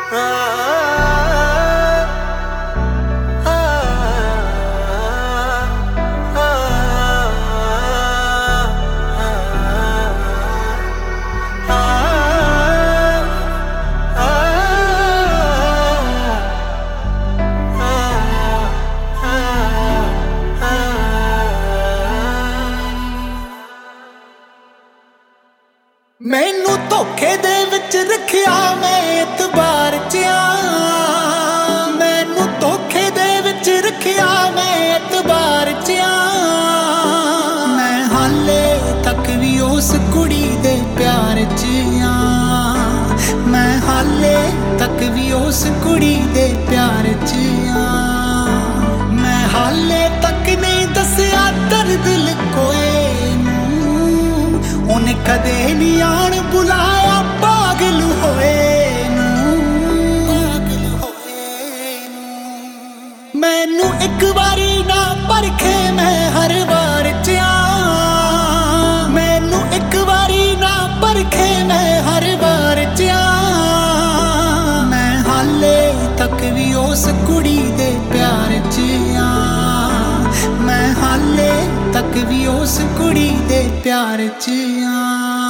मैनू धोखे दे विच रखिया मैं एतबार च आ, मैनू धोखे दे विच रखिया मैं एतबार च आ। मैं हाले तक भी उस कुड़ी दे प्यार च आ, मैं हाले तक भी उस कुड़ी दे प्यार च आ। मैं हाले तक नहीं दसिया दर्द लकोए उन्हें कदे नहीं आन बुलाया पागल होए मैनू एक बारी ना परखे मैं हर बार च आ, मैनू एक बारी ना परखे मैं हर बार च आ। मैं हाले तक भी उस कुड़ी दे प्यार च आ, मैं हाले तक भी उस कुड़ी दे प्यार च आ।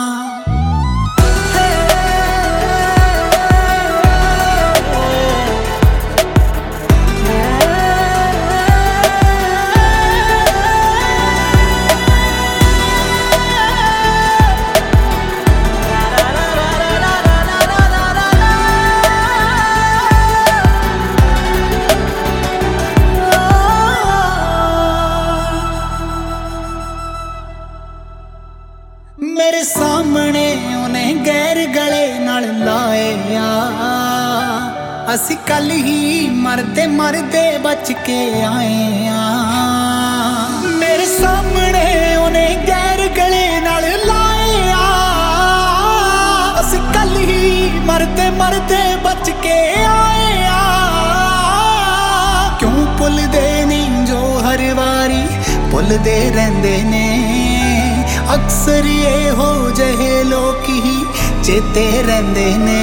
मेरे सामने उन्हें गैर गले नाल लाए आ, असी कल ही मरदे मरदे बच के आए आ। मेरे सामने उन्हें गैर गले नाल लाए आ, असी कल ही मरदे मरदे बच के आए आ। क्यों भुलदे नहीं जो हर वारी भुलदे रहंदे ने, अक्सर ये हो जहे लोग ही चेते रहंदे ने।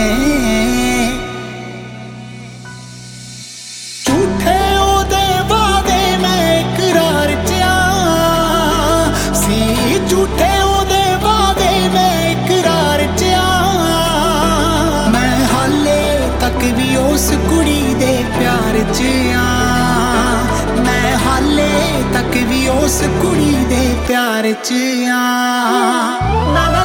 झूठे ओदे वादे मैं इकरार च आ, सी झूठे ओदे वादे मैं इकरार च आ। मैं हाले तक भी उस कुड़ी दे प्यार च आ, मैं हाले तक भी उस कुड़ी दे प्यार च आ।